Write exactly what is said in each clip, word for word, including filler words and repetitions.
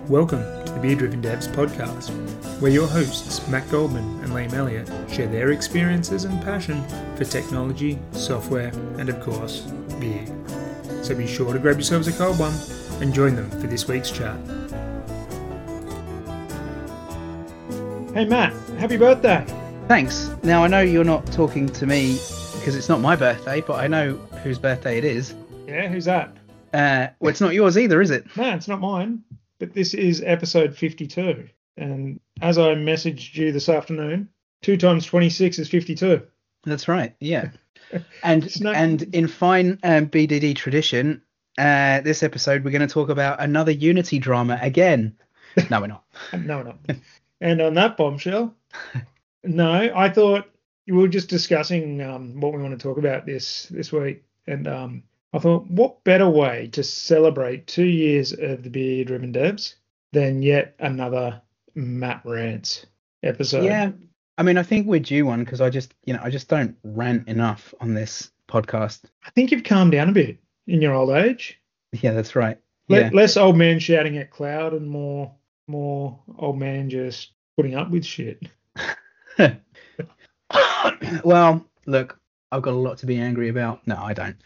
Welcome to the Beer Driven Devs podcast, where your hosts Matt Goldman and Liam Elliott share their experiences and passion for technology, software, and of course, beer. So be sure to grab yourselves a cold one and join them for this week's chat. Hey Matt, happy birthday! Thanks. Now I know you're not talking to me because it's not my birthday, but I know whose birthday it is. Yeah, who's that? Uh, well, it's not yours either, is it? No, it's not mine. But this is episode fifty-two. And as I messaged you this afternoon, two times twenty-six is fifty-two. That's right, yeah. And no... and in fine um, B D D tradition, uh, this episode we're going to talk about another Unity drama again. No, we're not. no, we're not. And on that bombshell, no, I thought we were just discussing um, what we want to talk about this, this week. And um, I thought, what better way to celebrate two years of the Beer Driven Devs than yet another Matt Rants episode? Yeah, I mean, I think we're due one because I just, you know, I just don't rant enough on this podcast. I think you've calmed down a bit in your old age. Yeah, that's right. Le- yeah. Less old man shouting at cloud and more, more old man just putting up with shit. Well, look, I've got a lot to be angry about. No, I don't.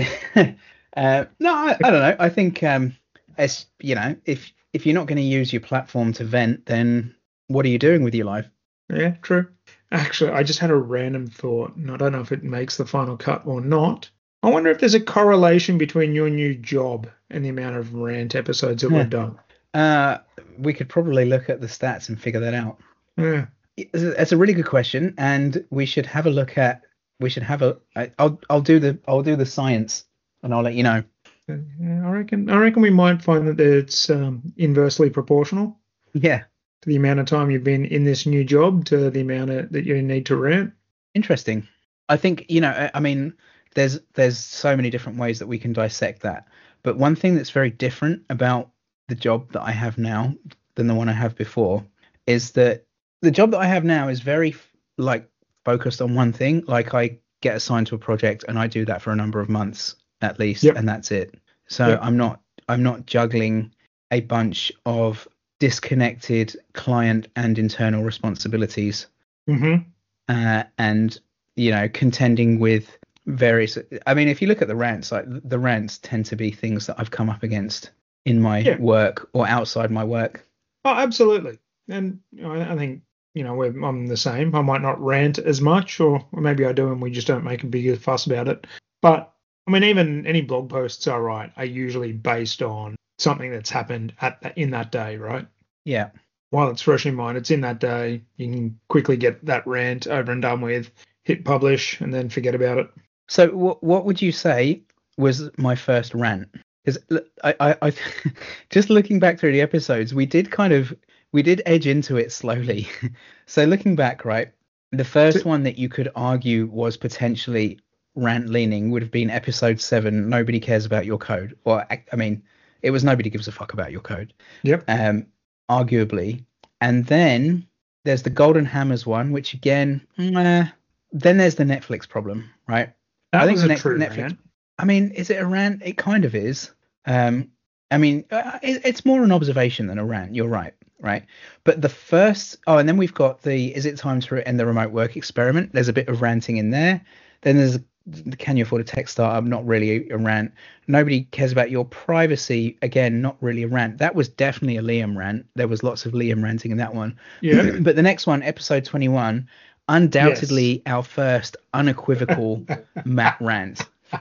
uh, no, I, I don't know. I think, um, as you know, if if you're not going to use your platform to vent, then what are you doing with your life? Yeah, true. Actually, I just had a random thought, and I don't know if it makes the final cut or not. I wonder if there's a correlation between your new job and the amount of rant episodes that yeah. we've done. Uh, we could probably look at the stats and figure that out. Yeah, it's a really good question, and we should have a look at. We should have a. I, I'll I'll do the I'll do the science, and I'll let you know. Yeah, I reckon I reckon we might find that it's um, inversely proportional. Yeah. To the amount of time you've been in this new job to the amount of, that you need to rant. Interesting. I think, you know, I mean, there's there's so many different ways that we can dissect that. But one thing that's very different about the job that I have now than the one I have before is that the job that I have now is very like focused on one thing. Like I get assigned to a project and I do that for a number of months at least, yep. and that's it. So yep. I'm not I'm not juggling a bunch of disconnected client and internal responsibilities, mm-hmm. uh, and you know, contending with various. I mean, if you look at the rants, like the rants tend to be things that I've come up against in my yeah. work or outside my work. Oh, absolutely. And you know, I think you know we're, I'm the same. I might not rant as much, or, or maybe I do, and we just don't make a bigger fuss about it. But I mean, even any blog posts I write are usually based on something that's happened at the, in that day, right? Yeah. While it's fresh in mind, it's in that day. You can quickly get that rant over and done with, hit publish, and then forget about it. So, what what would you say was my first rant? Because I, I, I just looking back through the episodes, we did kind of we did edge into it slowly. So, looking back, right, the first so, one that you could argue was potentially rant leaning would have been episode seven. Nobody cares about your code, or I mean, it was nobody gives a fuck about your code. Yep. Um, arguably, and then there's the Golden Hammers one, which again, eh, then there's the Netflix problem, right? That I think was the a ne- true Netflix. Rant. I mean, is it a rant? It kind of is. Um, I mean, uh, it, it's more an observation than a rant. You're right, right? But the first, oh, and then we've got the is it time to end the remote work experiment? There's a bit of ranting in there. Then there's can you afford a tech startup? Not really a rant. Nobody cares about your privacy. Again, not really a rant. That was definitely a Liam rant. There was lots of Liam ranting in that one. Yeah. But the next one, episode twenty-one, undoubtedly yes. our first unequivocal Matt rant.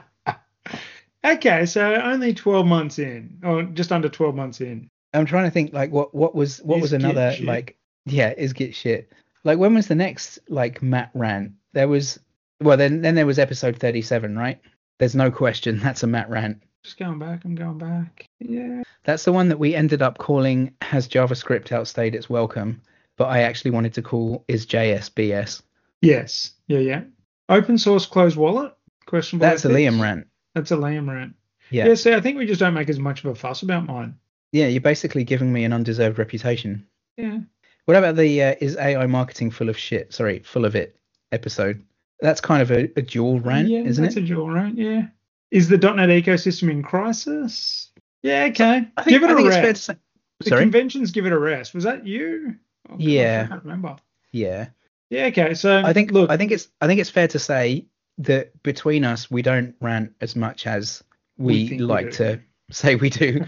Okay, so only twelve months in, or just under twelve months in. I'm trying to think like what what was what is was another like yeah is get shit. Like when was the next like Matt rant? There was. Well, then then there was episode thirty-seven, right? There's no question. That's a Matt rant. Just going back. I'm going back. Yeah. That's the one that we ended up calling Has JavaScript Outstayed Its Welcome? But I actually wanted to call Is J S B S. Yes. Yeah, yeah. Open source closed wallet? Question. That's a Liam rant. That's a Liam rant. Yeah. Yeah, see, I think we just don't make as much of a fuss about mine. Yeah, you're basically giving me an undeserved reputation. Yeah. What about the uh, Is A I Marketing Full of Shit? Sorry, Full of It episode. That's kind of a, a dual rant, yeah, isn't that's it? That's a dual rant, yeah. Is the .NET ecosystem in crisis? Yeah, okay. I think, Give it I a think rant. it's fair to say. The Sorry? conventions give it a rest. Was that you? Oh gosh, I Yeah, can't remember. yeah. Yeah, okay. So I think look, I think it's I think it's fair to say that between us we don't rant as much as we we think we like do. to say we do.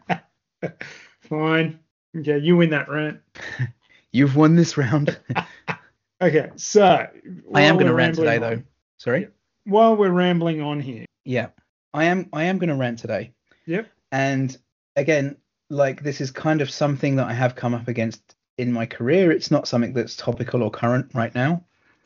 Fine. Okay, you win that rant. You've won this round. Okay, so I am while going to we're rant rambling today though. on, yeah, Sorry? while we're rambling on here, Yeah. I am I am going to rant today. yep, And again, like this is kind of something that I have come up against in my career. It's not something that's topical or current right now.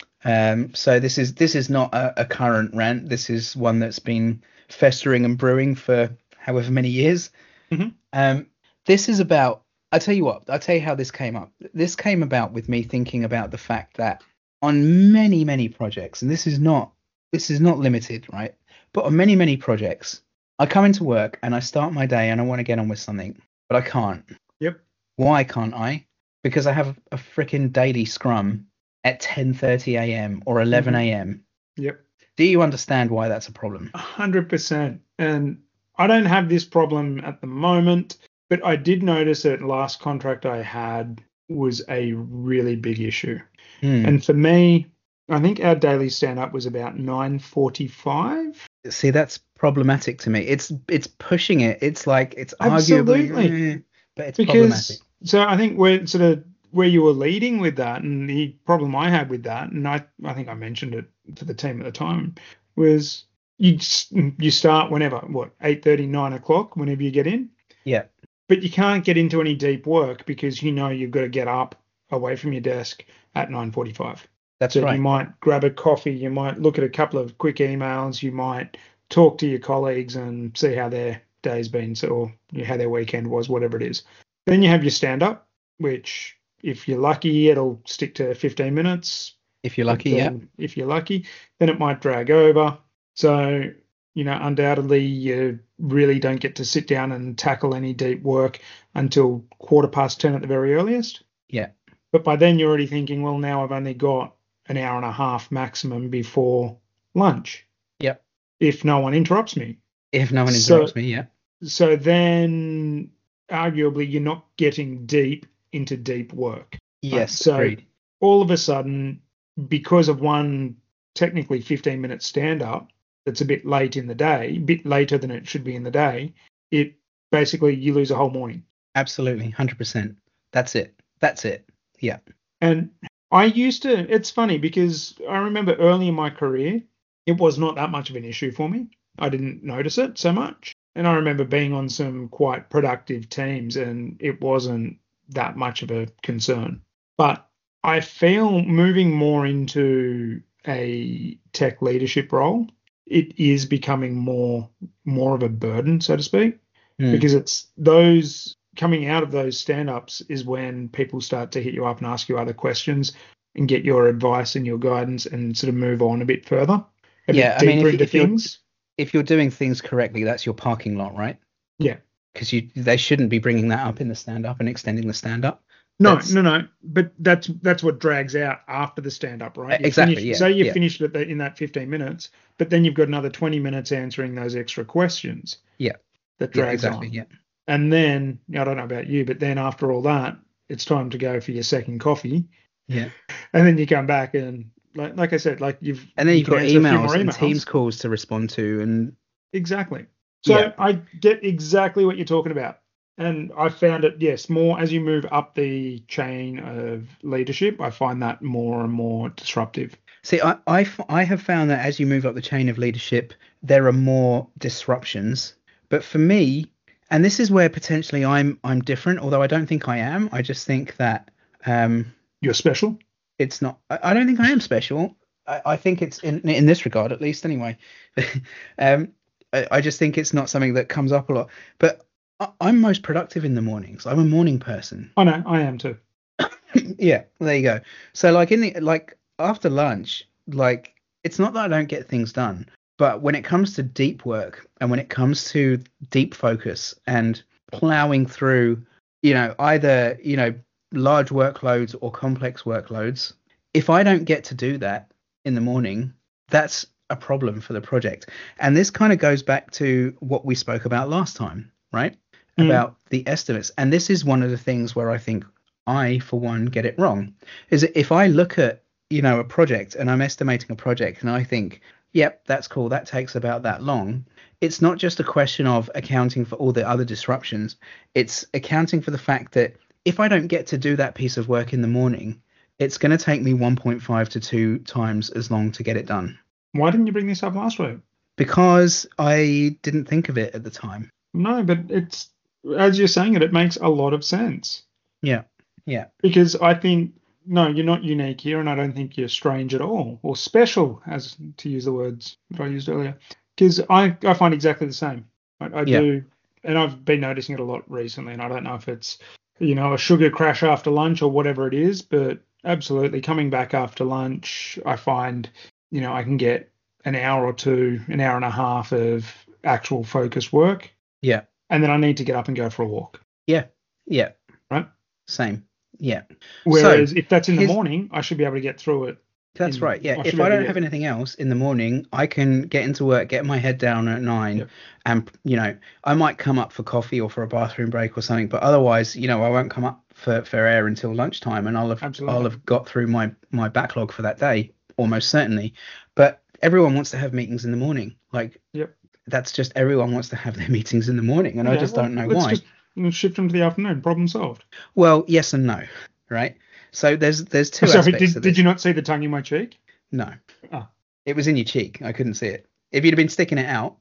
Um, so this is this is not a, a current rant. This is one that's been festering and brewing for however many years. hmm Um, this is about. I'll tell you what. I'll tell you how this came up. This came about with me thinking about the fact that on many many projects, and this is not this is not limited, right? But on many many projects, I come into work and I start my day and I want to get on with something, but I can't. yep, Why can't I? Because I have a freaking daily scrum at ten thirty a m or eleven hmm a m. yep, Do you understand why that's a problem? a hundred percent. And I don't have this problem at the moment, but I did notice that last contract I had was a really big issue. Hmm. And for me, I think our daily stand up was about nine forty-five. See, that's problematic to me. It's it's pushing it. It's like it's Absolutely. arguably, eh, but it's Because problematic. so I think we're sort of where you were leading with that, and the problem I had with that, and I I think I mentioned it to the team at the time, was you s- you start whenever, what, eight thirty, nine o'clock, whenever you get in, Yeah, but you can't get into any deep work because you know you've got to get up away from your desk at nine forty-five. that's So you right. might grab a coffee, you might look at a couple of quick emails, you might talk to your colleagues and see how their day's been, so, or how their weekend was, whatever it is. Then you have your stand up, which if you're lucky, it'll stick to fifteen minutes. If you're But lucky, yeah. then if you're lucky, then it might drag over. So, you know, undoubtedly you really don't get to sit down and tackle any deep work until quarter past ten at the very earliest. Yeah. But by then you're already thinking, well, now I've only got an hour and a half maximum before lunch. Yep. If no one interrupts me. If no one So- interrupts me, yeah. So then arguably you're not getting deep into deep work. Yes, so- agreed. All of a sudden, because of one technically fifteen minute stand up that's a bit late in the day, a bit later than it should be in the day, it basically you lose a whole morning. Absolutely, one hundred percent. That's it. That's it. Yeah. And I used to, it's funny because I remember early in my career, it was not that much of an issue for me. I didn't notice it so much. And I remember being on some quite productive teams and it wasn't that much of a concern. But I feel moving more into a tech leadership role, it is becoming more more of a burden, so to speak, Hmm. because it's those coming out of those stand-ups is when people start to hit you up and ask you other questions and get your advice and your guidance and sort of move on a bit further, a Yeah, bit I mean, deeper if- into if you're- things. If you're doing things correctly, that's your parking lot, right? Yeah. Because you they shouldn't be bringing that up in the stand up and extending the stand up. No, That's- no, no. But that's that's what drags out after the stand-up, right? You Exactly, finish- yeah, Say you yeah. finished it in that fifteen minutes, but then you've got another twenty minutes answering those extra questions. Yeah. That Yeah, drags exactly. on. Yeah. And then, I don't know about you, but then after all that, it's time to go for your second coffee. Yeah. And then you come back and, like, like I said, like you've And then you you've can got answer a few emails, more and emails. Teams calls to respond to, and Exactly. So Yeah. I get exactly what you're talking about. And I found it, yes, more as you move up the chain of leadership, I find that more and more disruptive. see, I, I f- I have found that as you move up the chain of leadership, there are more disruptions. But for me, and this is where potentially I'm I'm different, although I don't think I am. I just think that um, You're special. it's not. I, I don't think I am special. I, I think it's in in this regard, at least, anyway. um, I, I just think it's not something that comes up a lot. But I, I'm most productive in the mornings. I'm a morning person. I know, I am too. Yeah, there you go. So like in the like after lunch, like it's not that I don't get things done, but when it comes to deep work and when it comes to deep focus and plowing through, you know, either, you know, large workloads or complex workloads, if I don't get to do that in the morning, that's a problem for the project. And this kind of goes back to what we spoke about last time, right? Mm. about the estimates. And this is one of the things where I think I, for one, get it wrong. Is that if I look at, you know, a project and I'm estimating a project and I think, yep, that's cool, that takes about that long. It's not just a question of accounting for all the other disruptions. It's accounting for the fact that if I don't get to do that piece of work in the morning, it's going to take me one point five to two times as long to get it done. Why didn't you bring this up last week? Because I didn't think of it at the time. No, but it's, as you're saying it, it makes a lot of sense. Yeah, yeah. Because I think, no, you're not unique here, and I don't think you're strange at all, or special, as to use the words that I used earlier. Because I, I find exactly the same. I, I Yeah. do, and I've been noticing it a lot recently, and I don't know if it's, you know, a sugar crash after lunch or whatever it is, but absolutely coming back after lunch, I find, you know, I can get an hour or two, an hour and a half of actual focused work. Yeah. And then I need to get up and go for a walk. Yeah. Yeah. Right? Same. Yeah. Whereas So, if that's in the his- morning, I should be able to get through it. That's in- right. Yeah. I If should I be able don't to have get- anything else in the morning, I can get into work, get my head down at nine, Yep. and you know, I might come up for coffee or for a bathroom break or something. But otherwise, you know, I won't come up for, for air until lunchtime, and I'll have Absolutely. I'll have got through my my backlog for that day almost certainly. But everyone wants to have meetings in the morning. Like, Yep. that's just everyone wants to have their meetings in the morning, and I Okay, just well, don't know let's why. just you know, shift them to the afternoon. Problem solved. Well, yes and no, right? So there's there's two Sorry, aspects did, to did this. you not see the tongue in my cheek? No. Ah. It was in your cheek. I couldn't see it. If you'd have been sticking it out.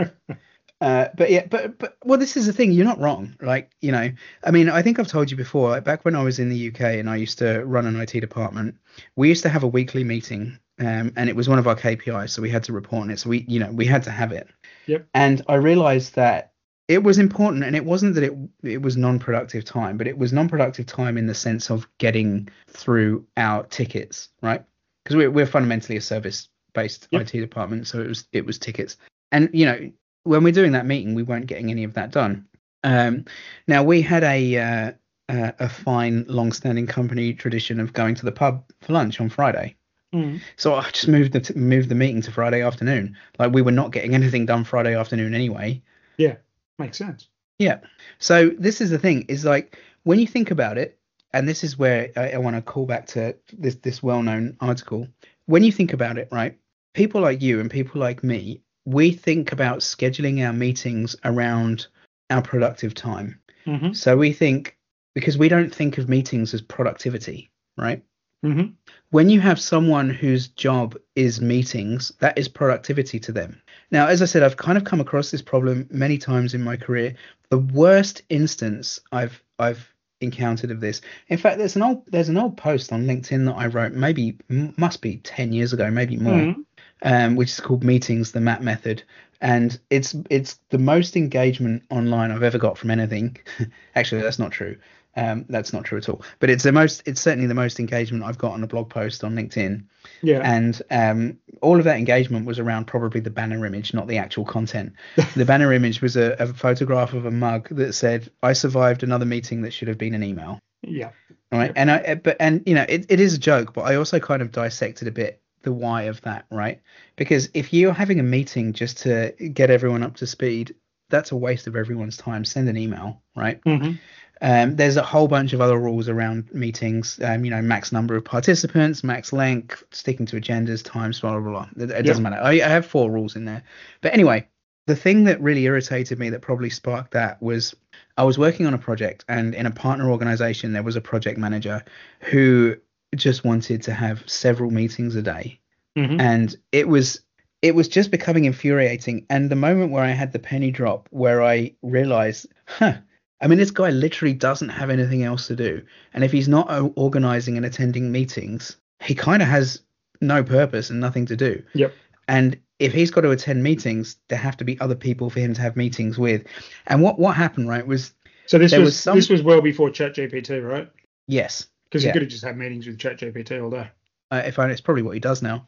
uh, but yeah, but but well, this is the thing. You're not wrong. Like, you know, I mean, I think I've told you before. Like, back when I was in the U K and I used to run an I T department, we used to have a weekly meeting, um, and it was one of our K P Is, so we had to report on it. So we, you know, we had to have it. Yep. And I realized that it was important, and it wasn't that it it was non-productive time, but it was non-productive time in the sense of getting through our tickets, right? Because we're we're fundamentally a service-based Yep. I T department, so it was it was tickets. And you know, when we're doing that meeting, we weren't getting any of that done. Um, now we had a uh, uh, a fine, long-standing company tradition of going to the pub for lunch on Friday. Mm. So I just moved the t- moved the meeting to Friday afternoon. Like, we were not getting anything done Friday afternoon anyway. Yeah, makes sense. Yeah. So this is the thing, is like, when you think about it, and this is where I, I want to call back to this this well-known article. When you think about it, right, people like you and people like me, we think about scheduling our meetings around our productive time. Mm-hmm. So we think, because we don't think of meetings as productivity, right? Mm-hmm. When you have someone whose job is meetings, that is productivity to them. Now, as I said, I've kind of come across this problem many times in my career. The worst instance I've I've encountered of this, in fact, there's an old there's an old post on LinkedIn that I wrote, maybe m- must be ten years ago, maybe more, Mm-hmm. um, which is called Meetings: The Map Method, and it's it's the most engagement online I've ever got from anything. Actually, that's not true. Um, that's not true at all. But it's the most it's certainly the most engagement I've got on a blog post on LinkedIn. Yeah. And um, all of that engagement was around probably the banner image, not the actual content. The banner image was a, a photograph of a mug that said, "I survived another meeting that should have been an email." Yeah. Right. Yep. And I, but, and, you know, it, it is a joke, but I also kind of dissected a bit the why of that, right? Because if you're having a meeting just to get everyone up to speed, that's a waste of everyone's time. Send an email, right? Mm-hmm. Um, there's a whole bunch of other rules around meetings, um, you know, max number of participants, max length, sticking to agendas, times, blah, blah, blah. It, it doesn't matter. I, I have four rules in there. But anyway, the thing that really irritated me that probably sparked that was I was working on a project, and in a partner organization, there was a project manager who just wanted to have several meetings a day. Mm-hmm. And it was it was just becoming infuriating. And the moment where I had the penny drop, where I realized, huh, I mean, this guy literally doesn't have anything else to do. And if he's not o- organizing and attending meetings, he kind of has no purpose and nothing to do. Yep. And if he's got to attend meetings, there have to be other people for him to have meetings with. And what, what happened, right, was, So this There was, was some- this was well before ChatGPT, right? yes, Because Yeah. you could have just had meetings with ChatGPT all day. uh, if I, it's probably what he does now.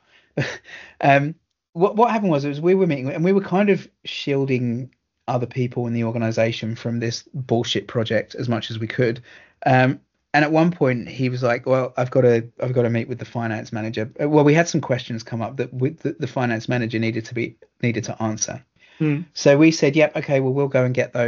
um, what what happened was, it was we were meeting, and we were kind of shielding other people in the organization from this bullshit project as much as we could. Um, and at one point he was like, "Well, I've got to I've got to meet with the finance manager." Uh, Well, we had some questions come up that with the, the finance manager needed to be needed to answer. Hmm. So we said, "Yep, okay, well, we'll go and get those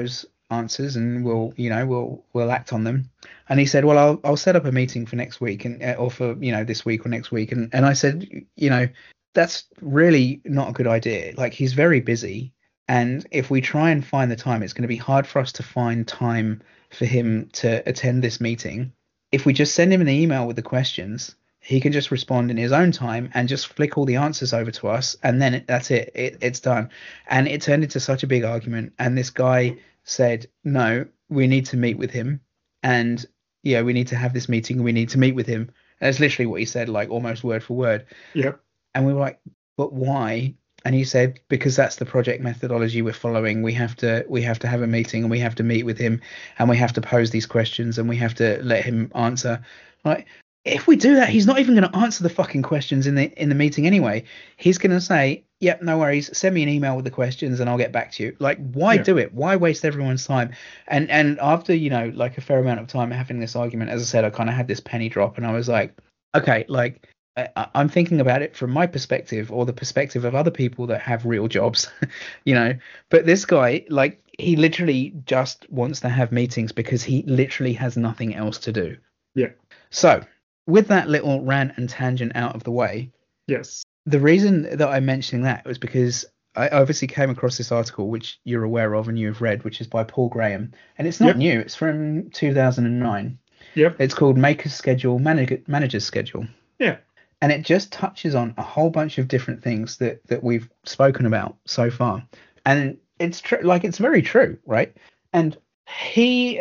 answers and we'll, you know, we'll we'll act on them. And he said, well, I'll I'll set up a meeting for next week and uh, or for, you know, this week or next week. And and I said, you know, that's really not a good idea. Like, he's very busy, and if we try and find the time, it's going to be hard for us to find time for him to attend this meeting. If we just send him an email with the questions, he can just respond in his own time and just flick all the answers over to us, and then it, that's it. it. It's done. And it turned into such a big argument. And this guy said, no, we need to meet with him. And yeah, we need to have this meeting. We need to meet with him. And that's literally what he said, like almost word for word. Yep. And we were like, but why? And he said, because that's the project methodology we're following. We have to we have to have a meeting, and we have to meet with him, and we have to pose these questions, and we have to let him answer. Like, if we do that, he's not even going to answer the fucking questions in the in the meeting anyway. He's going to say, yep, no worries, send me an email with the questions and I'll get back to you. Like, why Yeah. do it? Why waste everyone's time? And and after, you know, like a fair amount of time having this argument, as I said, I kind of had this penny drop, and I was like, okay, like, I, I'm thinking about it from my perspective, or the perspective of other people that have real jobs, you know. But this guy, like, he literally just wants to have meetings because he literally has nothing else to do. Yeah. So, with that little rant and tangent out of the way, Yes. the reason that I'm mentioning that was because I obviously came across this article, which you're aware of and you've read, which is by Paul Graham. And it's not Yep. new. It's from two thousand nine. Yep. It's called Maker's Schedule, Manag- Manager's Schedule. Yeah. And it just touches on a whole bunch of different things that, that we've spoken about so far. And it's true, like, it's very true, right? And he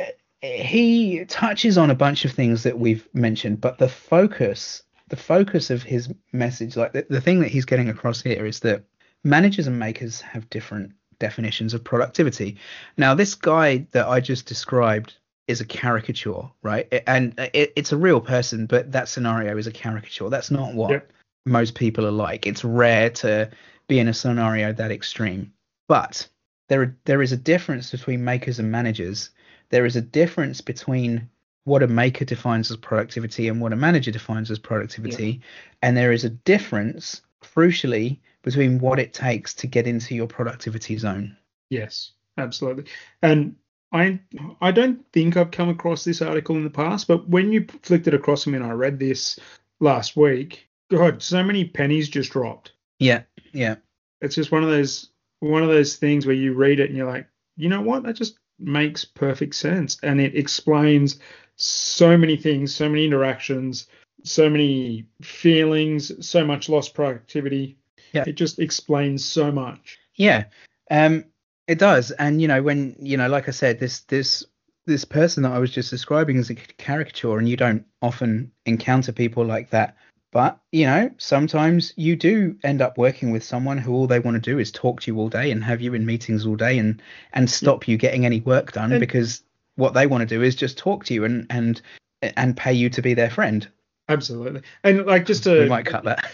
he touches on a bunch of things that we've mentioned, but the focus the focus of his message, like the, the thing that he's getting across here, is that managers and makers have different definitions of productivity. Now, this guy that I just described is a caricature, right? And it, it's a real person, but that scenario is a caricature. That's not what Yep. most people are like. It's rare to be in a scenario that extreme. But there there is a difference between makers and managers. There is a difference between what a maker defines as productivity and what a manager defines as productivity. Yep. And there is a difference, crucially, between what it takes to get into your productivity zone. Yes, absolutely. And I I don't think I've come across this article in the past, but when you flicked it across to me and I read this last week, God, so many pennies just dropped. Yeah, yeah. It's just one of those one of those things where you read it and you're like, you know what? That just makes perfect sense, and it explains so many things, so many interactions, so many feelings, so much lost productivity. Yeah. It just explains so much. Yeah, um, it does. And, you know, when, you know, like I said, this this this person that I was just describing is a caricature, and you don't often encounter people like that. But, you know, sometimes you do end up working with someone who all they want to do is talk to you all day and have you in meetings all day and and stop you getting any work done, And- because what they want to do is just talk to you and and and pay you to be their friend. Absolutely. And like, just to We might cut that.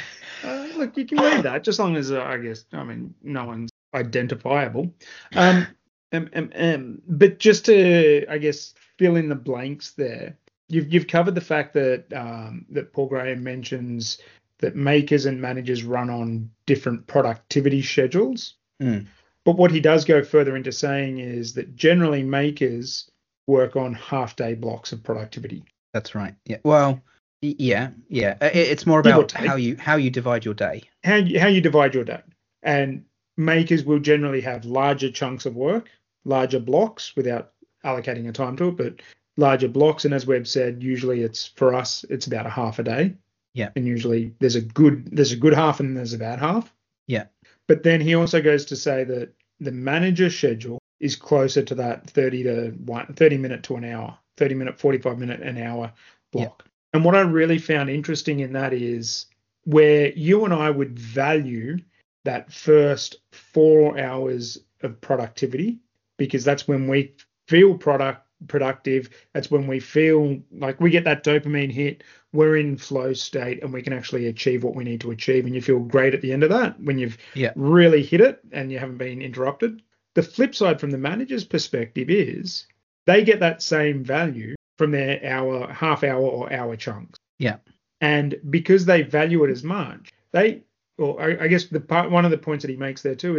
uh, look, you can leave that, just as long as uh, I guess, I mean, no one's identifiable. Um, um, um, um, but just to, I guess, fill in the blanks there, you've you've covered the fact that um, that Paul Graham mentions that makers and managers run on different productivity schedules. Mm. But what he does go further into saying is that generally makers work on half-day blocks of productivity. That's right. Yeah. Well, y- yeah, yeah. It, it's more Give or about take. how you how you divide your day. How you, how you divide your day. And makers will generally have larger chunks of work, larger blocks, without allocating a time to it, but larger blocks. And as Webb said, usually it's, for us, it's about a half a day. Yeah. And usually there's a good there's a good half and there's a bad half. Yeah. But then he also goes to say that the manager schedule is closer to that thirty to one, thirty minute to an hour, thirty minute, forty-five minute, an hour block. Yeah. And what I really found interesting in that is where you and I would value that first four hours of productivity, because that's when we feel product productive. That's when we feel like we get that dopamine hit. We're in flow state and we can actually achieve what we need to achieve. And you feel great at the end of that when you've yeah. really hit it and you haven't been interrupted. The flip side from the manager's perspective is they get that same value from their hour, half hour or hour chunks. Yeah. And because they value it as much, they, or I, I guess the part, one of the points that he makes there too is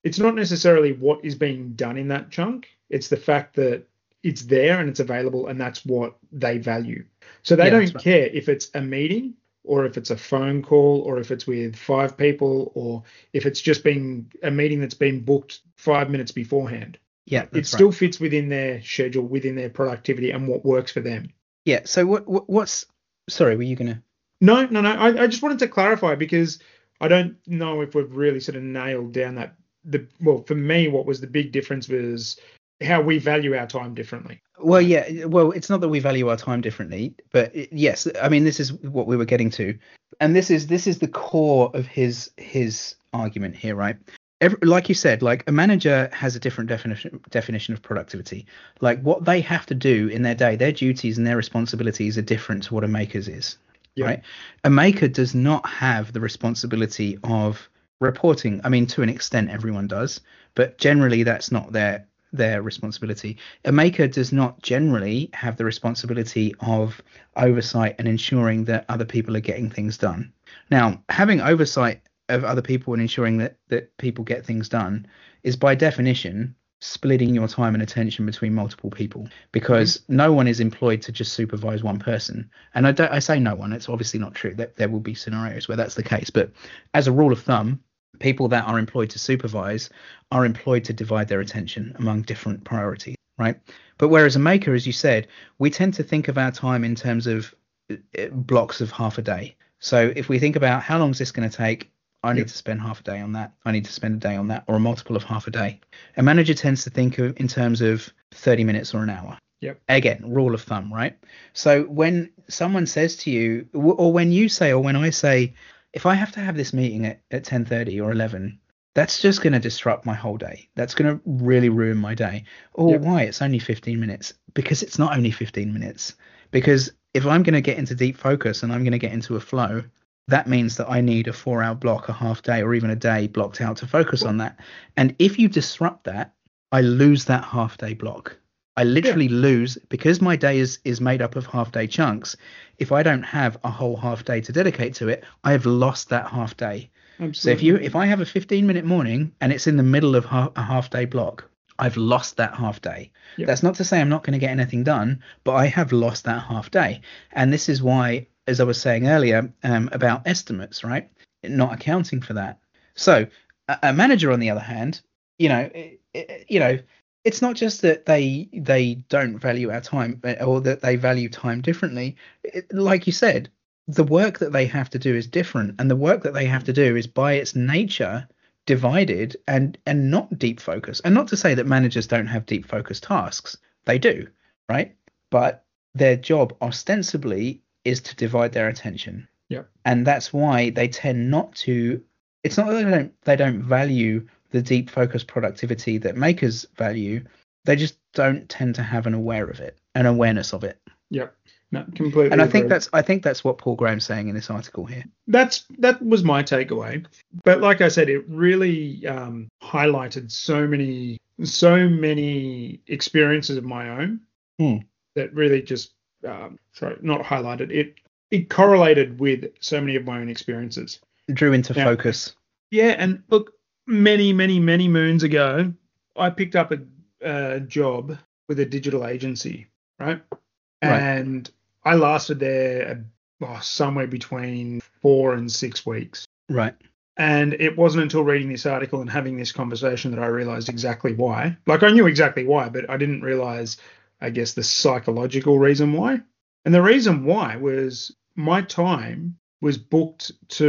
it's not necessarily what is being done in that chunk. It's the fact that it's there and it's available, and that's what they value. So they Yeah, don't that's right. care if it's a meeting or if it's a phone call or if it's with five people or if it's just being a meeting that's been booked five minutes beforehand. Yeah, It that's right. still fits within their schedule, within their productivity and what works for them. Yeah. So what, what what's sorry, were you gonna? No, no, no. I, I just wanted to clarify because I don't know if we've really sort of nailed down that the well, for me, what was the big difference was how we value our time differently. Well, Right. yeah. Well, it's not that we value our time differently, but it, yes, I mean this is what we were getting to, and this is this is the core of his his argument here, right? Every, like you said, like a manager has a different definition definition of productivity. Like what they have to do in their day, their duties and their responsibilities are different to what a maker's is, Yep. right? A maker does not have the responsibility of reporting. I mean, to an extent, everyone does, but generally that's not their their responsibility. A maker does not generally have the responsibility of oversight and ensuring that other people are getting things done. Now, having oversight of other people and ensuring that that people get things done is by definition splitting your time and attention between multiple people, Mm-hmm. because no one is employed to just supervise one person. And I don't I say no one, it's obviously not true. That there will be scenarios where that's the case, but as a rule of thumb, people that are employed to supervise are employed to divide their attention among different priorities, right? But whereas a maker, as you said, we tend to think of our time in terms of uh, blocks of half a day. So if we think about how long is this going to take, I need Yep. to spend half a day on that. I need to spend a day on that, or a multiple of half a day. A manager tends to think of in terms of thirty minutes or an hour. Yep. Again, rule of thumb, right? So when someone says to you, or when you say, or when I say, if I have to have this meeting at, at ten thirty or eleven, that's just going to disrupt my whole day. That's going to really ruin my day. Or Yep. why? It's only fifteen minutes. Because it's not only fifteen minutes. Because if I'm going to get into deep focus and I'm going to get into a flow, that means that I need a four hour block, a half day, or even a day blocked out to focus on that. And if you disrupt that, I lose that half day block. I Yeah. literally lose, because my day is is made up of half day chunks. If I don't have a whole half day to dedicate to it, I have lost that half day. So if you Absolutely. if I have a fifteen minute morning and it's in the middle of ha- a half day block, I've lost that half day. Yep. That's not to say I'm not going to get anything done, but I have lost that half day. And this is why, as I was saying earlier, um, about estimates, right? Not accounting for that. So a, a manager, on the other hand, you know, it, it, you know, it's not just that they they don't value our time, or that they value time differently. It, like you said, the work that they have to do is different, and the work that they have to do is by its nature divided and and not deep focus. And not to say that managers don't have deep focus tasks, they do, right? But their job ostensibly is to divide their attention. Yep. And that's why they tend not to, it's not that they don't they don't value the deep focus productivity that makers value, they just don't tend to have an aware of it, an awareness of it. Yep. No, completely And I think agree. that's I think that's what Paul Graham's saying in this article here. That's that was my takeaway. But like I said, it really um, highlighted so many so many experiences of my own Hmm. that really just um, sorry, not highlighted it. It correlated with so many of my own experiences. Drew into Now, focus. yeah, and look, many, many, many moons ago, I picked up a, a job with a digital agency, right? Right. And I lasted there oh, somewhere between four and six weeks. Right. And it wasn't until reading this article and having this conversation that I realized exactly why. Like, I knew exactly why, but I didn't realize, I guess, the psychological reason why. And the reason why was my time was booked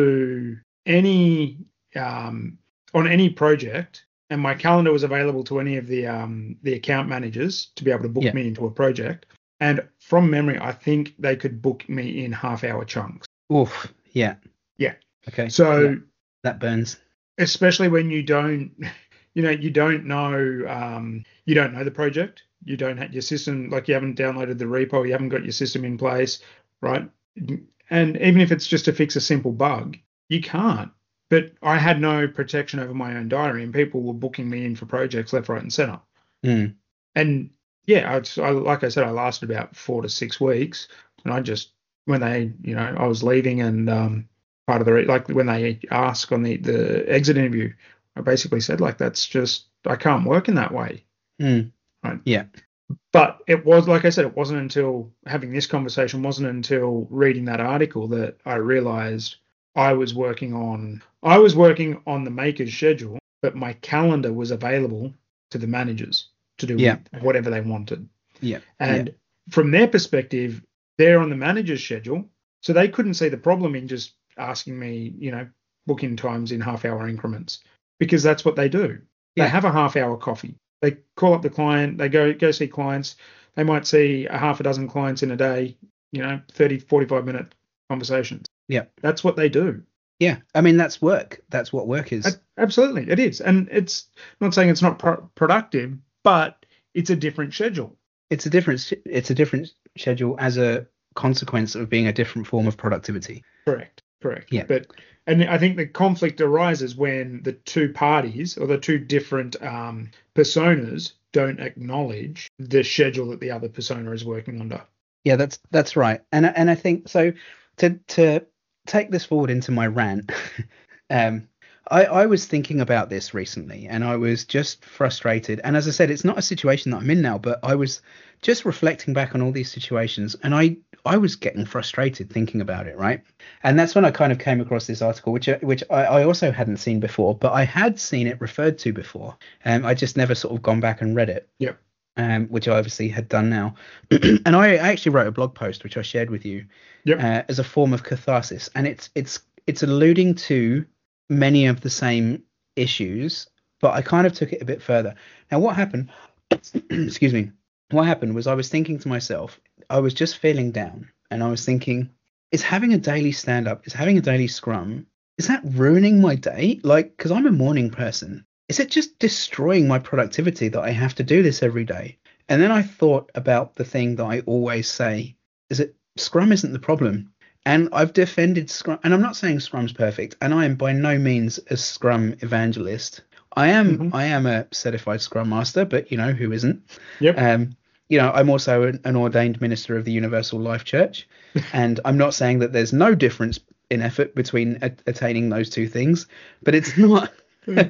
to any um, on any project, and my calendar was available to any of the um, the account managers to be able to book Yeah. me into a project. And from memory, I think they could book me in half hour chunks. Oof. Yeah. Yeah. Okay. So yeah, that burns. especially when you don't, you know, you don't know, um, you don't know the project, you don't have your system, like you haven't downloaded the repo, you haven't got your system in place, right? And even if it's just to fix a simple bug, you can't. But I had no protection over my own diary, and people were booking me in for projects left, right, and center. Mm. And yeah, I, I, like I said, I lasted about four to six weeks, and I just when they, you know, I was leaving, and um, part of the like when they ask on the the exit interview, I basically said, like, that's just, I can't work in that way. Mm. Right. Yeah. But it was, like I said, it wasn't until having this conversation, wasn't until reading that article that I realized I was working on, I was working on the maker's schedule, but my calendar was available to the managers to do Yeah. with whatever they wanted. Yeah. And yeah. from their perspective, they're on the manager's schedule. So they couldn't see the problem in just asking me, you know, booking times in half hour increments, because that's what they do. Yeah. They have a half hour coffee. They call up the client, they go go see clients. They might see a half a dozen clients in a day, you know, thirty, forty-five minute conversations. Yeah. That's what they do. Yeah. I mean, that's work. That's what work is. A- Absolutely. It is. And it's not saying it's not pro- productive, but it's a different schedule. It's a different it's a different schedule as a consequence of being a different form of productivity. Correct. Correct. Yeah. But and I think the conflict arises when the two parties or the two different um, personas don't acknowledge the schedule that the other persona is working under. Yeah, that's that's right. And and I think so to to take this forward into my rant, um I, I was thinking about this recently and I was just frustrated. And as I said, it's not a situation that I'm in now, but I was just reflecting back on all these situations and I, I was getting frustrated thinking about it, right? And that's when I kind of came across this article, which which I, I also hadn't seen before, but I had seen it referred to before. Um, I just never sort of gone back and read it. Yep. Um, which I obviously had done now. And I actually wrote a blog post, which I shared with you, Yep. uh, as a form of catharsis. And it's it's it's alluding to many of the same issues, but I kind of took it a bit further. Now, what happened, excuse me, what happened was I was thinking to myself, I was just feeling down and I was thinking, is having a daily stand up, is having a daily scrum, is that ruining my day? Like, because I'm a morning person, is it just destroying my productivity that I have to do this every day? And then I thought about the thing that I always say, is that Scrum isn't the problem. And I've defended Scrum, and I'm not saying Scrum's perfect, and I am by no means a Scrum evangelist. I am mm-hmm. I am a certified Scrum Master, but you know, who isn't? Yep. Um, you know, I'm also an, an ordained minister of the Universal Life Church, and I'm not saying that there's no difference in effort between a- attaining those two things, but it's not. uh,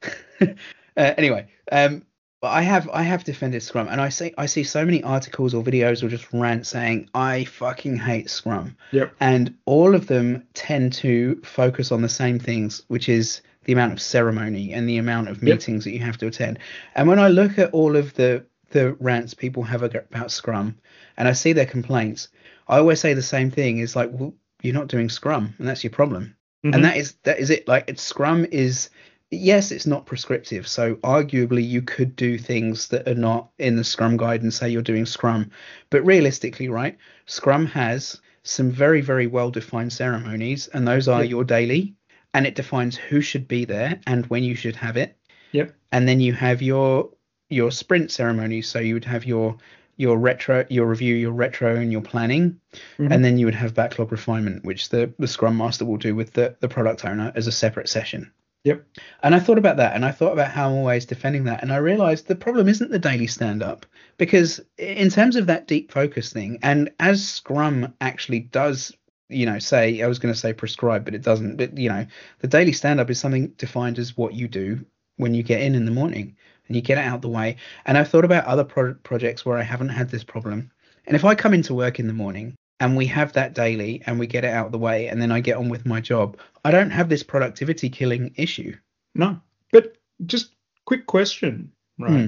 anyway, um, but I have I have defended Scrum, and I see I see so many articles or videos or just rants saying I fucking hate Scrum. Yep. And all of them tend to focus on the same things, which is the amount of ceremony and the amount of meetings yep. that you have to attend. And when I look at all of the the rants people have about Scrum, and I see their complaints, I always say the same thing: is like, well, you're not doing Scrum, and that's your problem. Mm-hmm. And that is that is it. Like, it's Scrum is. Yes, it's not prescriptive, so arguably you could do things that are not in the Scrum guide and say you're doing Scrum. But realistically, right, Scrum has some very, very well-defined ceremonies, and those are yep. your daily, and it defines who should be there and when you should have it. Yep. And then you have your your sprint ceremonies, so you would have your your retro, your review, your retro, and your planning, mm-hmm. and then you would have backlog refinement, which the, the Scrum Master will do with the, the product owner as a separate session. Yep. And I thought about that, and I thought about how I'm always defending that, and I realized the problem isn't the daily stand-up, because in terms of that deep focus thing, and as Scrum actually does, you know, say, I was going to say prescribe, but it doesn't, but, you know, the daily stand-up is something defined as what you do when you get in in the morning, and you get it out the way. And I've thought about other pro- projects where I haven't had this problem, and if I come into work in the morning, and we have that daily and we get it out of the way and then I get on with my job, I don't have this productivity killing issue. No, but just quick question, right? Hmm.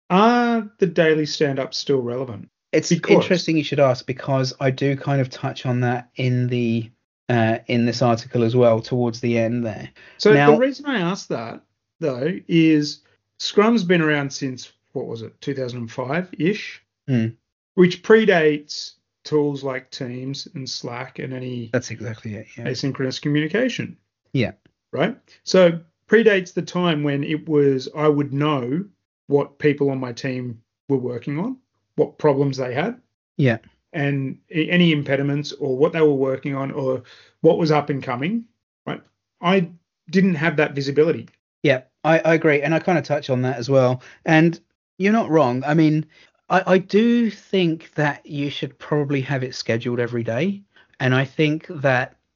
Are the daily stand-ups still relevant? It's because... interesting you should ask, because I do kind of touch on that in the uh, in this article as well towards the end there. So now, the reason I asked that, though, is Scrum's been around since, what was it, two thousand five-ish, hmm. which predates tools like Teams and Slack and any that's exactly it yeah. asynchronous communication. Yeah. Right. So predates the time when it was I would know what people on my team were working on, what problems they had. Yeah. And any impediments or what they were working on or what was up and coming. Right. I didn't have that visibility. Yeah, I, I agree. And I kind of touch on that as well. And you're not wrong. I mean, I, I do think that you should probably have it scheduled every day. And I think that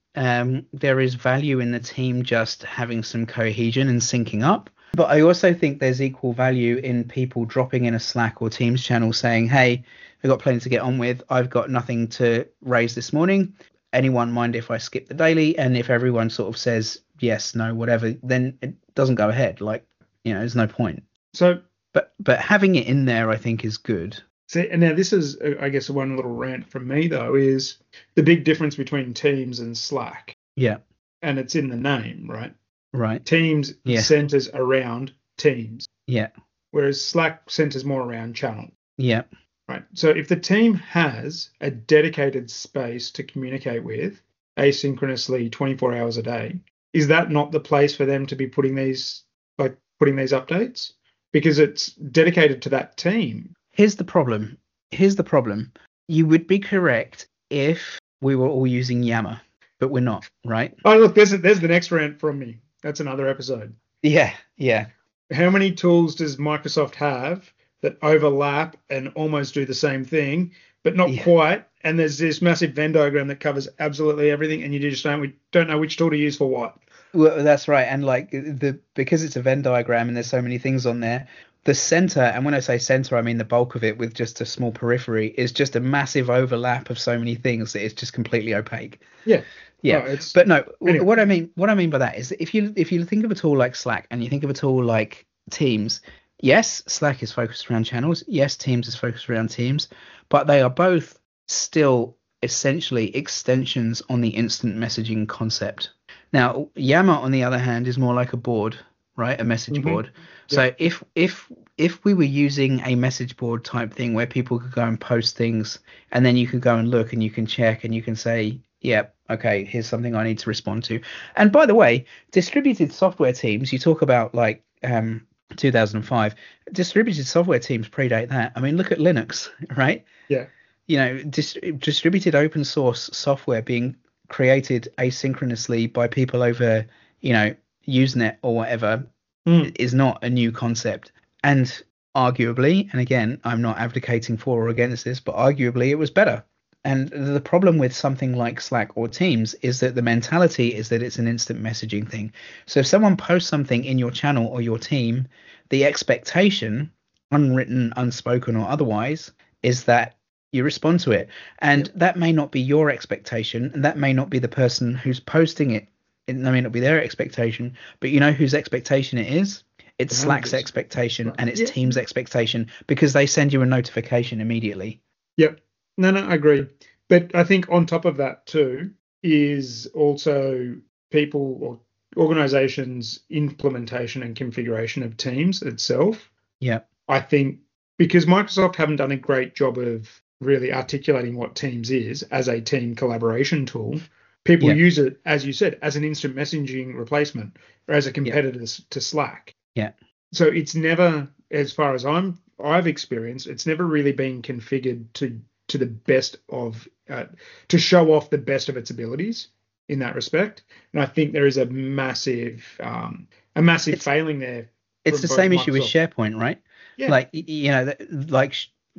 um, there is value in the team just having some cohesion and syncing up. But I also think there's equal value in people dropping in a Slack or Teams channel saying, hey, I've got plenty to get on with. I've got nothing to raise this morning. Anyone mind if I skip the daily? And if everyone sort of says yes, no, whatever, then it doesn't go ahead. Like, you know, there's no point. So, but but having it in there, I think, is good. See, and now this is, uh, I guess, one little rant from me, though, is the big difference between Teams and Slack. Yeah. And it's in the name, right? Right. Teams yeah. centers around teams. Yeah. Whereas Slack centers more around channels. Yeah. Right. So if the team has a dedicated space to communicate with asynchronously twenty-four hours a day, is that not the place for them to be putting these, like putting these updates? Because it's dedicated to that team. Here's the problem. Here's the problem. You would be correct if we were all using Yammer, but we're not, right? Oh, look, there's, there's the next rant from me. That's another episode. Yeah, yeah. How many tools does Microsoft have that overlap and almost do the same thing, but not yeah. quite? And there's this massive Venn diagram that covers absolutely everything, and you just don't, we don't know which tool to use for what. Well, that's right. And like the because it's a Venn diagram and there's so many things on there, the center, and when I say center, I mean the bulk of it with just a small periphery, is just a massive overlap of so many things that it's just completely opaque. Yeah. Yeah. Oh, but no, anyway. what I mean what I mean by that is that if you if you think of a tool like Slack and you think of a tool like Teams, yes, Slack is focused around channels. Yes, Teams is focused around teams, but they are both still essentially extensions on the instant messaging concept. Now, Yammer, on the other hand, is more like a board, right? A message mm-hmm. board. So yeah. if if if we were using a message board type thing where people could go and post things, and then you could go and look and you can check and you can say, yeah, okay, here's something I need to respond to. And by the way, distributed software teams, you talk about like um, two thousand five, distributed software teams predate that. I mean, look at Linux, right? Yeah. You know, dis- distributed open source software being created asynchronously by people over, you know, Usenet or whatever mm. is not a new concept. And arguably, and again, I'm not advocating for or against this, but arguably it was better. And the problem with something like Slack or Teams is that the mentality is that it's an instant messaging thing. So if someone posts something in your channel or your team, the expectation, unwritten, unspoken or otherwise, is that you respond to it. And yep. that may not be your expectation, and that may not be the person who's posting it. It may not be their expectation, but you know whose expectation it is? It's the Slack's managers. expectation right. and it's yeah. Team's expectation, because they send you a notification immediately. Yep. No, no, I agree. But I think on top of that too is also people or organizations' implementation and configuration of Teams itself. Yeah. I think because Microsoft haven't done a great job of really articulating what Teams is as a team collaboration tool, people yeah. use it, as you said, as an instant messaging replacement or as a competitor yeah. to Slack. Yeah. So it's never, as far as I'm, I've experienced, it's never really been configured to to the best of, uh, to show off the best of its abilities in that respect. And I think there is a massive, um, a massive it's, failing there. It's the same Microsoft. issue with SharePoint, right? Yeah. Like, you know, like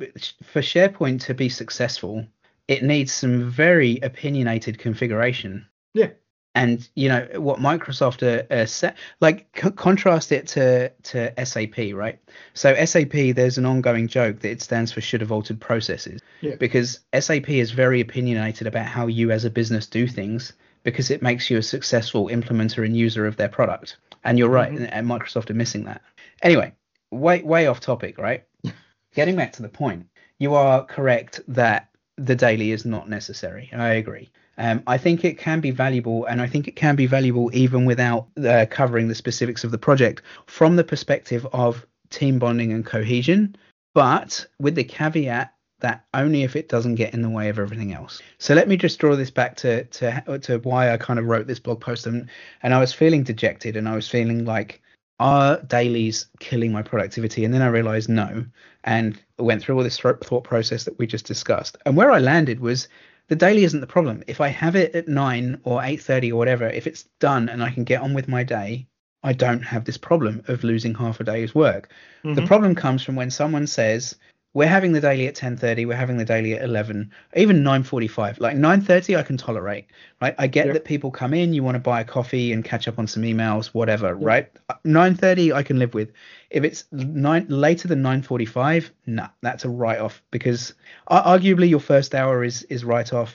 for SharePoint to be successful, it needs some very opinionated configuration. Yeah. And, you know, what Microsoft are, are set, like c- contrast it to, to S A P, right? So S A P, there's an ongoing joke that it stands for should have altered processes. Yeah. Because S A P is very opinionated about how you as a business do things, because it makes you a successful implementer and user of their product. And you're right, mm-hmm. and, and Microsoft are missing that. Anyway, way, way off topic, right? Getting back to the point, you are correct that the daily is not necessary. I agree. Um, I think it can be valuable, and I think it can be valuable even without uh, covering the specifics of the project from the perspective of team bonding and cohesion, but with the caveat that only if it doesn't get in the way of everything else. So let me just draw this back to to, to why I kind of wrote this blog post, and, and I was feeling dejected, and I was feeling like, are dailies killing my productivity? And then I realized no, and went through all this thought process that we just discussed. And where I landed was, the daily isn't the problem. If I have it at nine or eight thirty or whatever, if it's done and I can get on with my day, I don't have this problem of losing half a day's work. Mm-hmm. The problem comes from when someone says, we're having the daily at ten thirty, we're having the daily at eleven, even nine forty-five. Like nine thirty I can tolerate, right? I get Yep. that people come in, you want to buy a coffee and catch up on some emails, whatever, Yep. right? nine thirty I can live with. If it's nine later than nine forty-five, nah, that's a write-off, because uh, arguably your first hour is is write-off.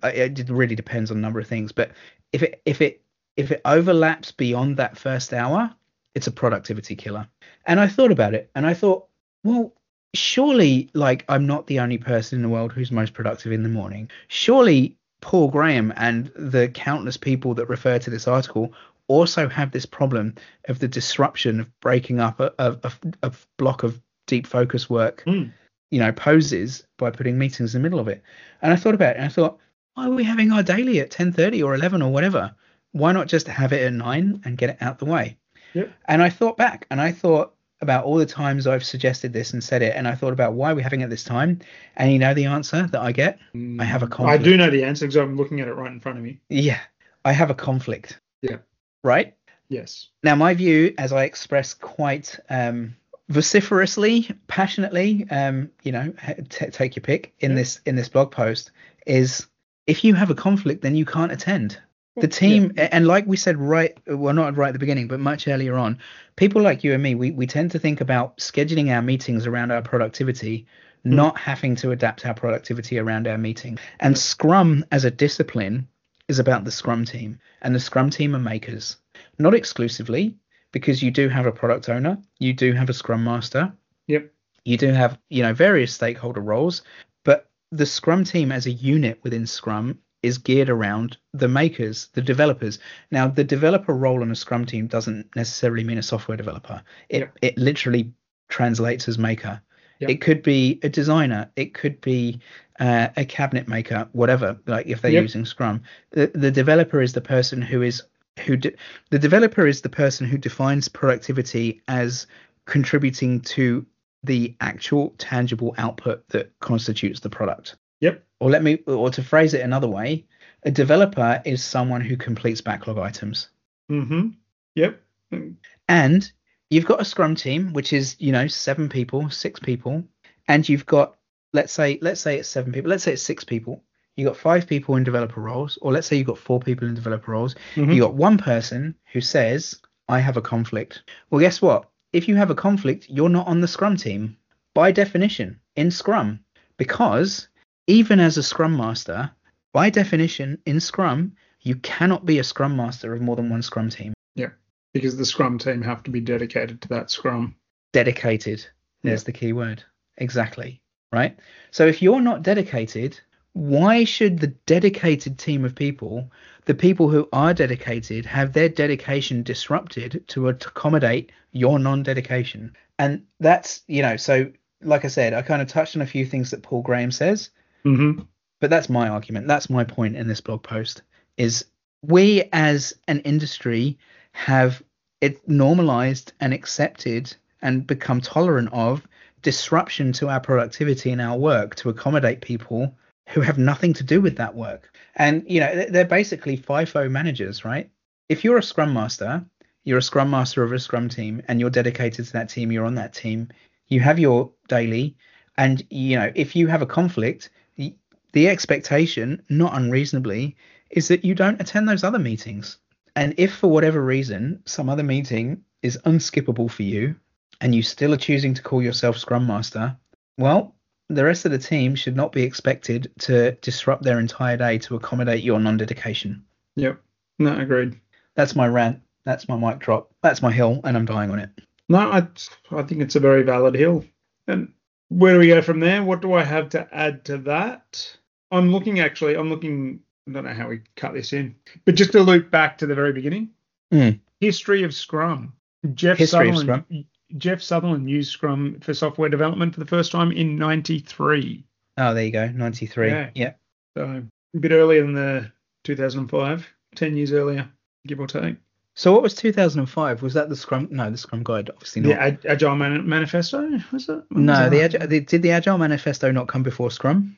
It really depends on a number of things, but if it if it if it overlaps beyond that first hour, it's a productivity killer. And I thought about it, and I thought, well, surely, like, I'm not the only person in the world who's most productive in the morning. Surely Paul Graham and the countless people that refer to this article also have this problem of the disruption of breaking up a, a, a, a block of deep focus work, Mm. you know, poses by putting meetings in the middle of it. And I thought about it, and I thought, why are we having our daily at ten thirty or eleven or whatever? Why not just have it at nine and get it out the way? Yep. And I thought back, and I thought about all the times I've suggested this and said it, and I thought about why we're having it this time. And you know the answer that I get? I have a conflict. I do know the answer because I'm looking at it right in front of me. Yeah, I have a conflict. Yeah. Right? Yes. Now, my view, as I express quite um, vociferously, passionately, um, you know, t- take your pick in Yeah. this in this blog post, is if you have a conflict, then you can't attend. The team, Yeah. and like we said right, well, not right at the beginning, but much earlier on, people like you and me, we, we tend to think about scheduling our meetings around our productivity, Mm. not having to adapt our productivity around our meeting. And Scrum as a discipline is about the Scrum team, and the Scrum team are makers, not exclusively, because you do have a product owner, you do have a Scrum master, Yep. you do have, you know, various stakeholder roles, but the Scrum team as a unit within Scrum is geared around the makers, the developers. Now, the developer role in a Scrum team doesn't necessarily mean a software developer. It Yep. it literally translates as maker. Yep. It could be a designer. It could be uh, a cabinet maker, whatever. Like if they're Yep. using Scrum, the, the developer is the person who is who de- the developer is the person who defines productivity as contributing to the actual tangible output that constitutes the product. Yep. Or let me, or to phrase it another way, a developer is someone who completes backlog items. Mm-hmm. Yep. Mm. And you've got a Scrum team, which is, you know, seven people, six people, and you've got, let's say, let's say it's seven people, let's say it's six people. You got five people in developer roles, or let's say you've got four people in developer roles. Mhm. You got one person who says, I have a conflict. Well, guess what? If you have a conflict, you're not on the Scrum team by definition in Scrum, because even as a Scrum Master, by definition in Scrum, you cannot be a Scrum Master of more than one Scrum team. Yeah. Because the Scrum team have to be dedicated to that Scrum. Dedicated. There's Yeah. the key word. Exactly. Right? So if you're not dedicated, why should the dedicated team of people, the people who are dedicated, have their dedication disrupted to accommodate your non-dedication? And that's, you know, so like I said, I kind of touched on a few things that Paul Graham says. Mm-hmm. But that's my argument. That's my point in this blog post, is we as an industry have it normalized and accepted and become tolerant of disruption to our productivity and our work to accommodate people who have nothing to do with that work. And, you know, they're basically FIFO managers, right? If you're a Scrum Master, you're a Scrum Master of a Scrum team, and you're dedicated to that team, you're on that team, you have your daily, and, you know, if you have a conflict, the expectation, not unreasonably, is that you don't attend those other meetings. And if for whatever reason some other meeting is unskippable for you and you still are choosing to call yourself Scrum Master, well, the rest of the team should not be expected to disrupt their entire day to accommodate your non-dedication. Yep. No, agreed. That's my rant. That's my mic drop. That's my hill, and I'm dying on it. No, I I think it's a very valid hill. And where do we go from there? What do I have to add to that? I'm looking actually, I'm looking, I don't know how we cut this in, but just to loop back to the very beginning. Mm. History of Scrum. Jeff History of Sutherland, Scrum. Jeff Sutherland used Scrum for software development for the first time in ninety-three. Oh, there you go. ninety-three. Yeah. Yeah. So a bit earlier than the two thousand five, ten years earlier, give or take. So what was two thousand five? Was that the Scrum? No, the Scrum Guide, obviously not. The Ag- Agile Man- Manifesto, was it? When No, was the, that? Agi- the did the Agile Manifesto not come before Scrum?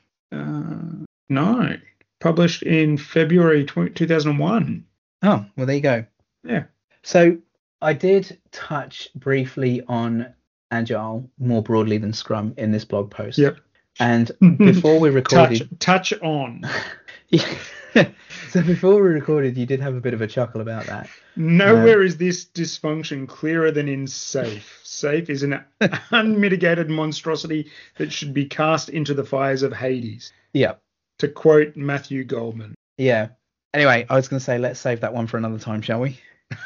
Uh, no. Published in February two thousand one. Oh, well, there you go. Yeah. So I did touch briefly on Agile more broadly than Scrum in this blog post. Yep. And before we recorded, touch, touch on. Yeah. So before we recorded, you did have a bit of a chuckle about that. Nowhere Um, is this dysfunction clearer than in Safe. Safe is an unmitigated monstrosity that should be cast into the fires of Hades. Yeah. To quote Matthew Goldman. Yeah. Anyway, I was going to say, let's save that one for another time, shall we?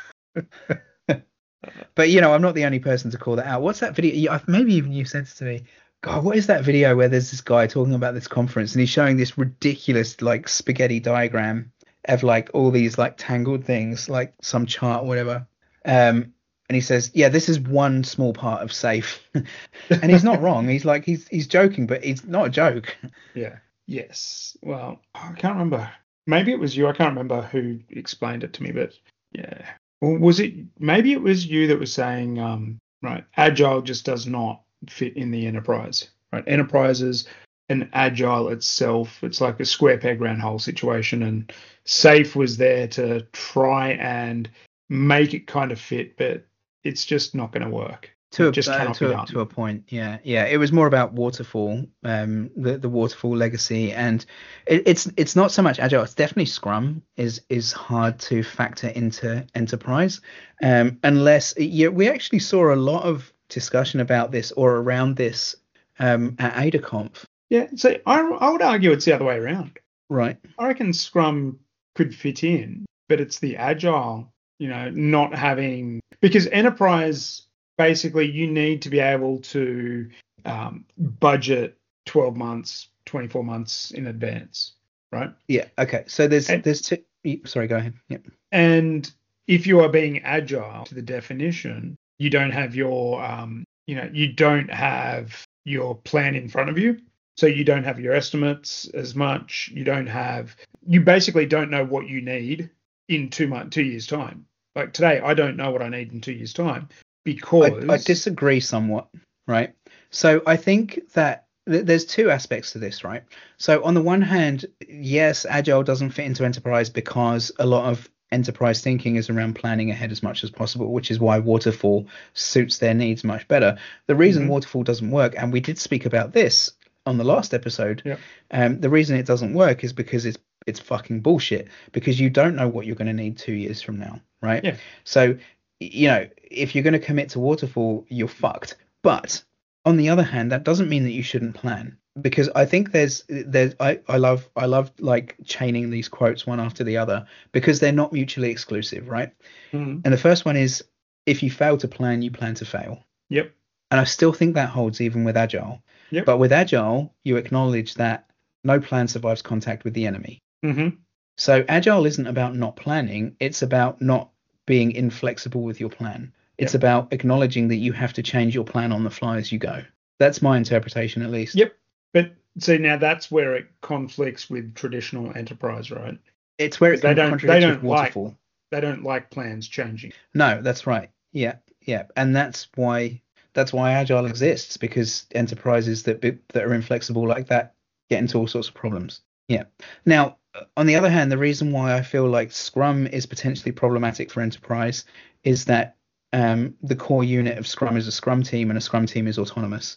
But, you know, I'm not the only person to call that out. What's that video? You- Maybe even you said it to me. God, what is that video where there's this guy talking about this conference and he's showing this ridiculous, like, spaghetti diagram of, like, all these, like, tangled things, like some chart or whatever. Um, and he says, yeah, this is one small part of Safe. And he's not wrong. He's like, he's he's joking, but it's not a joke. Yeah. Yes. Well, I can't remember. Maybe it was you. I can't remember who explained it to me, but yeah. Well, was it, maybe it was you that was saying, um, right, Agile just does not fit in the enterprise, right? Enterprises and Agile itself, it's like a square peg round hole situation, and Safe was there to try and make it kind of fit, but it's just not going to work. To It a, just uh, cannot be to, a, done. to a point, yeah, yeah. It was more about waterfall, um, the the waterfall legacy, and it, it's it's not so much Agile. It's definitely Scrum is is hard to factor into enterprise, um, unless yeah, we actually saw a lot of discussion about this or around this um, at AdaConf. Yeah, so I I would argue it's the other way around. Right. I reckon Scrum could fit in, but it's the Agile, you know, not having, because enterprise, basically you need to be able to um, budget twelve months, twenty-four months in advance, right? Yeah. Okay. So there's And, there's two. Sorry. Go ahead. Yep. and if you are being agile to the definition, you don't have your, um, you know, you don't have your plan in front of you. So you don't have your estimates as much. You don't have, you basically don't know what you need in two months, two years time. Like today, I don't know what I need in two years time because I, I disagree somewhat, right? So I think that th- there's two aspects to this, right? So on the one hand, yes, Agile doesn't fit into enterprise because a lot of enterprise thinking is around planning ahead as much as possible, which is why waterfall suits their needs much better. The reason mm-hmm. waterfall doesn't work, and we did speak about this on the last episode, yep. um, the reason it doesn't work is because it's it's fucking bullshit, because you don't know what you're going to need two years from now, right? Yeah. So, you know, if you're going to commit to waterfall, you're fucked. But on the other hand, that doesn't mean that you shouldn't plan, because I think there's there's I, I love I love like chaining these quotes one after the other because they're not mutually exclusive, right? Mm-hmm. And the first one is, if you fail to plan, you plan to fail. Yep. And I still think that holds even with Agile. Yep. But with Agile, you acknowledge that no plan survives contact with the enemy. Mm-hmm. So Agile isn't about not planning. It's about not being inflexible with your plan. It's Yep. about acknowledging that you have to change your plan on the fly as you go. That's my interpretation, at least. Yep. But see, now that's where it conflicts with traditional enterprise, right? It's where it They don't- contradicts they with don't like- waterfall. They don't like plans changing. No, that's right. Yeah, yeah, and that's why that's why Agile exists, because enterprises that be, that are inflexible like that get into all sorts of problems. Yeah. Now, on the other hand, the reason why I feel like Scrum is potentially problematic for enterprise is that um, the core unit of Scrum is a Scrum team, and a Scrum team is autonomous.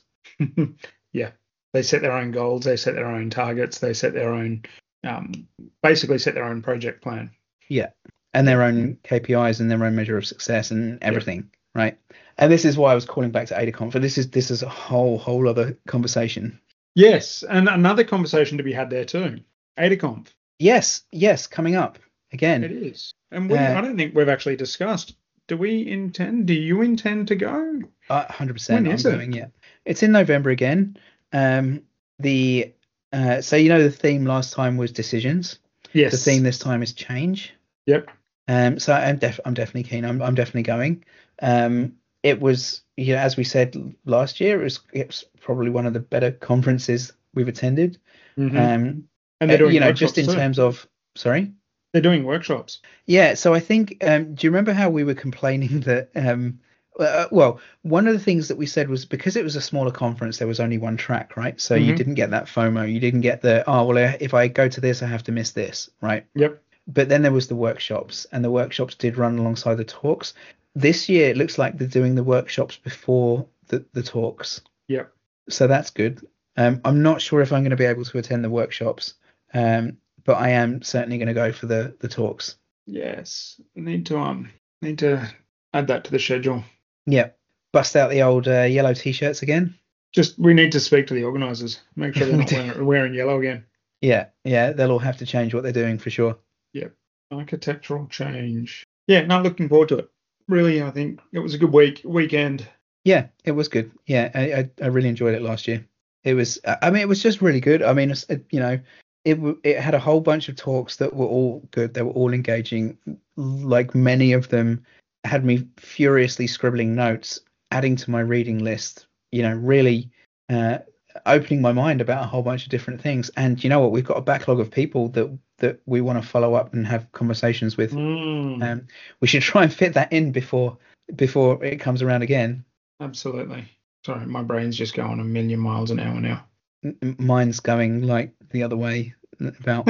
Yeah. They set their own goals. They set their own targets. They set their own, um, basically set their own project plan. Yeah. And their own K P Is and their own measure of success and everything. Yeah. Right. And this is why I was calling back to AdaConf. For this is this is a whole whole other conversation. Yes, and another conversation to be had there too. AdaConf. Yes, yes, coming up again. It is, and we, Uh, I don't think we've actually discussed. Do we intend? Do you intend to go? Uh, one hundred percent. When I'm is it? going. Yeah, it's in November again. Um, the uh, so you know the theme last time was decisions. Yes. The theme this time is change. Yep. Um, so I'm def- I'm definitely keen. I'm I'm definitely going. Um, it was, you know, as we said last year, it was it's probably one of the better conferences we've attended. Mm-hmm. Um, and they're doing you know, workshops just in too. terms of sorry. They're doing workshops. Yeah, so I think, um, do you remember how we were complaining that, um, uh, well, one of the things that we said was because it was a smaller conference, there was only one track, right? So you Mhm. didn't get that FOMO. You didn't get the, oh, well, if I go to this, I have to miss this, right? Yep. But then there was the workshops, and the workshops did run alongside the talks. This year, it looks like they're doing the workshops before the, the talks. Yep. So that's good. Um, I'm not sure if I'm going to be able to attend the workshops, um, but I am certainly going to go for the the talks. Yes. Need to um need to add that to the schedule. Yeah. Bust out the old uh, yellow t-shirts again. Just we need to speak to the organisers. Make sure they're We not do. wearing, wearing yellow again. Yeah, yeah. They'll all have to change what they're doing for sure. Yep. Architectural change. Yeah, not looking forward to it. Really, I think it was a good week weekend. Yeah, it was good. Yeah, I, I, I really enjoyed it last year. It was, I mean, it was just really good. I mean, it's, it, you know, it w- it had a whole bunch of talks that were all good. They were all engaging. Like many of them had me furiously scribbling notes, adding to my reading list. You know, really uh, opening my mind about a whole bunch of different things. And you know what? We've got a backlog of people that that we want to follow up and have conversations with. Mm, Um, we should try and fit that in before before it comes around again. absolutely. Sorry, my brain's just going a million miles an hour now. M- Mine's going like the other way, about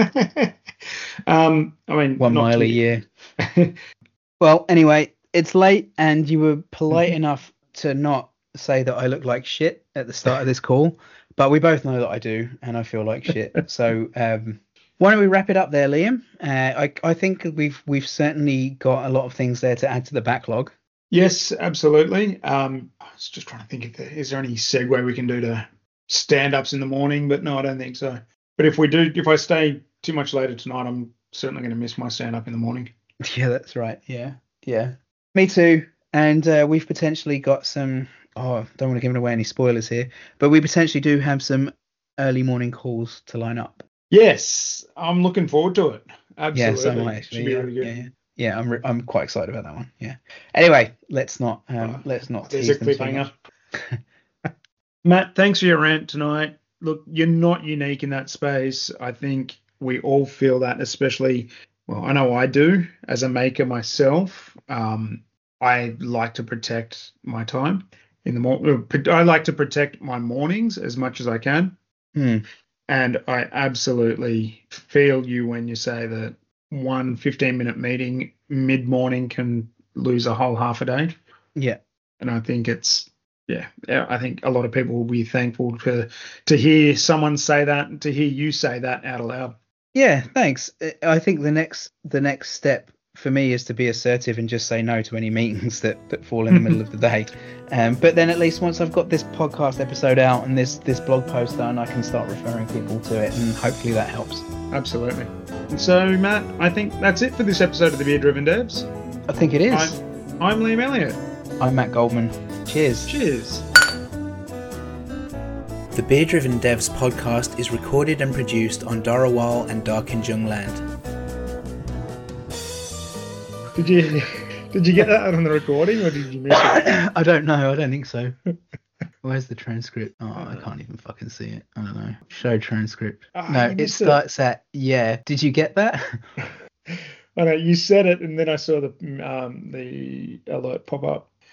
um, I mean, one not mile to- a year. Well, anyway, it's late, and you were polite enough to not say that I look like shit at the start of this call, but we both know that I do, and I feel like shit. So um, why don't we wrap it up there, Liam? Uh, I I think we've we've certainly got a lot of things there to add to the backlog. Yes, absolutely. Um, I was just trying to think if there is there any segue we can do to stand-ups in the morning, but no, I don't think so. But if we do, if I stay too much later tonight, I'm certainly going to miss my stand-up in the morning. Yeah, that's right. Yeah, yeah. Me too. And uh, we've potentially got some. Oh, don't want to give away any spoilers here, but we potentially do have some early morning calls to line up. Yes, I'm looking forward to it. Absolutely. Yeah, so am I actually. Should be Yeah, really good. yeah, yeah. Yeah, I'm re- I'm quite excited about that one. Yeah. Anyway, let's not um Uh, let's not There's a tease them too cliffhanger. much. Matt, thanks for your rant tonight. Look, you're not unique in that space. I think we all feel that, especially, well, I know I do as a maker myself. Um, I like to protect my time in the morning. I like to protect my mornings as much as I can. Hmm. And I absolutely feel you when you say that one fifteen minute meeting mid morning can lose a whole half a day. Yeah. And I think it's, yeah, I think a lot of people will be thankful to to hear someone say that, and to hear you say that out aloud. Yeah, thanks. I think the next the next step for me is to be assertive and just say no to any meetings that, that fall in the middle of the day. Um, but then at least once I've got this podcast episode out and this this blog post done, I can start referring people to it, and hopefully that helps. Absolutely. And so, Matt, I think that's it for this episode of the Beer Driven Devs. I think it is. I'm, I'm Liam Elliott. I'm Matt Goldman. Cheers. Cheers. The Beer Driven Devs podcast is recorded and produced on Dharawal and Darkinjung land. Did you did you get that on the recording, or did you miss it? I don't know. I don't think so. Where's the transcript? Oh, I can't even fucking see it. I don't know. Show transcript. Ah, No, you it missed it. starts at yeah. Did you get that? I know you said it, and then I saw the um, the alert pop up.